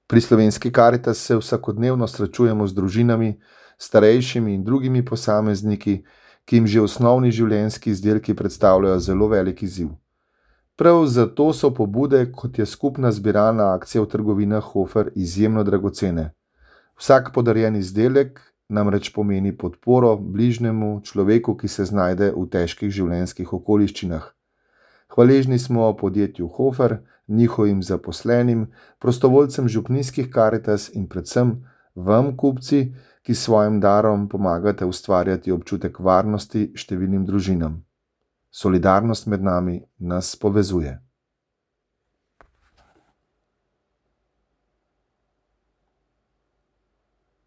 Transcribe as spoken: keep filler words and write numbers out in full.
Pri Slovenski Karitas se vsakodnevno srečujemo z družinami, starejšimi in drugimi posamezniki, ki jim že osnovni življenjski izdelki predstavljajo zelo velik izziv. Prav zato so pobude, kot je skupna zbiralna akcija v trgovinah Hofer, izjemno dragocene. Vsak podarjen izdelek namreč pomeni podporo bližnjemu človeku, ki se znajde v težkih življenjskih okoliščinah. Hvaležni smo podjetju Hofer, njihovim zaposlenim, prostovoljcem župnijskih Karitas in predvsem vam, kupci, ki s svojim darom pomagate ustvarjati občutek varnosti številnim družinam. Solidarnost med nami nas povezuje.